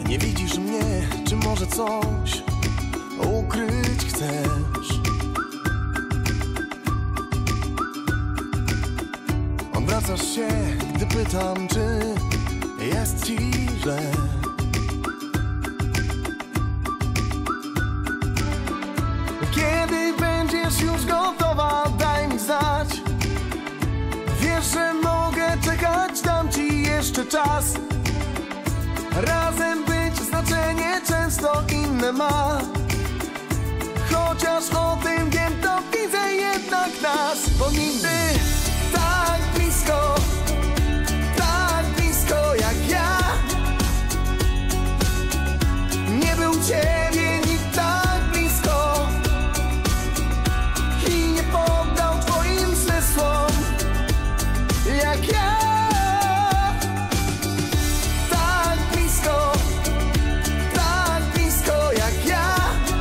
Nie widzisz mnie, czy może coś ukryć chcesz? Odwracasz się, gdy pytam, czy jest ci źle. Kiedy będziesz już gotowa, daj mi znać. Wiesz, że mogę czekać, dam ci jeszcze czas. Razem być znaczenie często inne ma. Chociaż o tym wiem, to widzę jednak nas. Bo nigdy tak blisko jak ja nie był ciebie nikt tak blisko i nie poddał twoim zmysłom jak ja. Tak blisko jak ja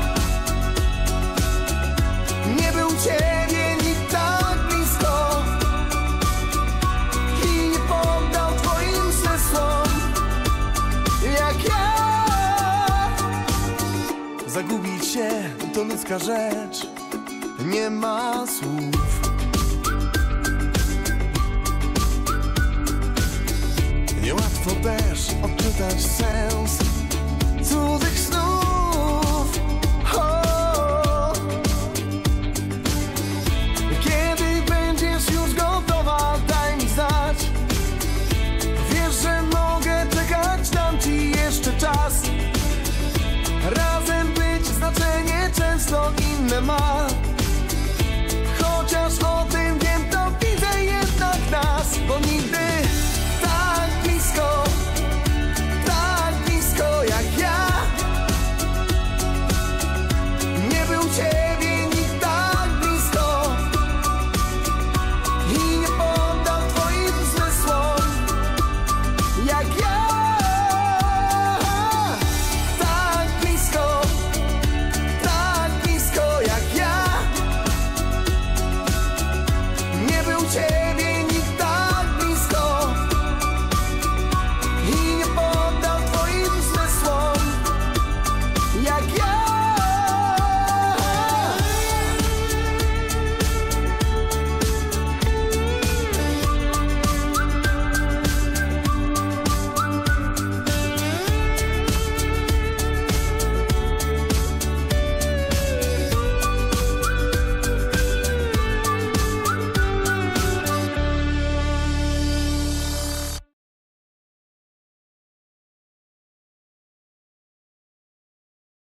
nie był ciebie nikt tak blisko i nie poddał twoim zmysłom jak ja. Zagubić się to ludzka rzecz, nie ma słów.